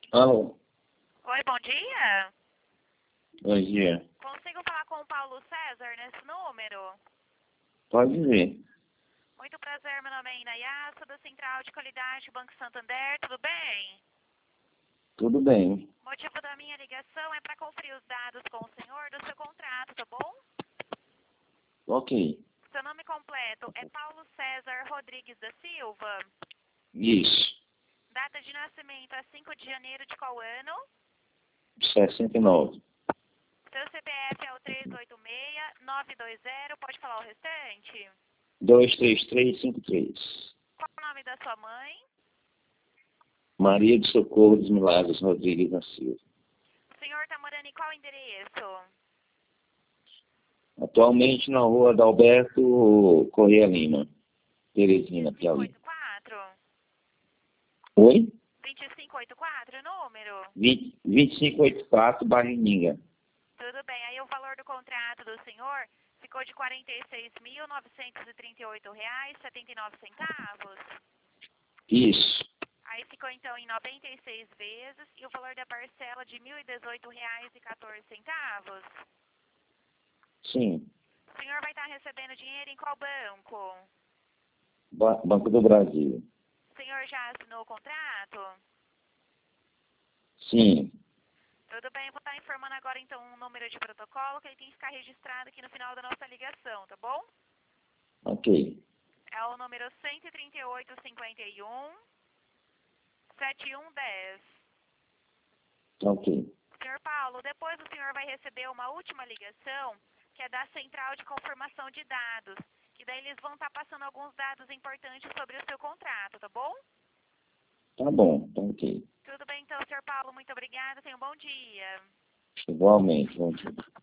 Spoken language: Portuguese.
Alô, Oi, bom dia. bom dia. Consigo falar com o Paulo César nesse número? Pode ver. Muito prazer, meu nome é Inayá, sou da Central de Qualidade Banco Santander, tudo bem? Tudo bem. O motivo da minha ligação é para conferir os dados com o senhor do seu contrato, tá bom? Ok. Seu nome completo é Paulo César Rodrigues da Silva. Isso. Data de nascimento é 5 de janeiro de qual ano? 69. Seu CPF é o 386-920, pode falar o restante? 23353. Qual o nome da sua mãe? Maria de Socorro dos Milagres Rodrigues da Silva. O senhor está morando em qual endereço? Atualmente na rua Adalberto Correia Lima, Teresina, Piauí. 2584? Oi? 2584, número? 2584, Barrininga. Tudo bem, aí o valor do contrato do senhor ficou de R$ 46.938,79. Isso. Aí ficou então em 96 vezes e o valor da parcela de R$ 1.018,14. Sim. O senhor vai estar recebendo dinheiro em qual banco? Banco do Brasil. O senhor já assinou o contrato? Sim. Tudo bem, vou estar informando agora então um número de protocolo que ele tem que ficar registrado aqui no final da nossa ligação, tá bom? Ok. É o número 138-51-7110. Ok. Senhor Paulo, depois o senhor vai receber uma última ligação, que é da Central de Confirmação de Dados, que daí eles vão estar passando alguns dados importantes sobre o seu contrato, tá bom? Tá bom. Tá ok. Tudo bem então, senhor Paulo, muito obrigada, tenha um bom dia. Igualmente. Bom dia.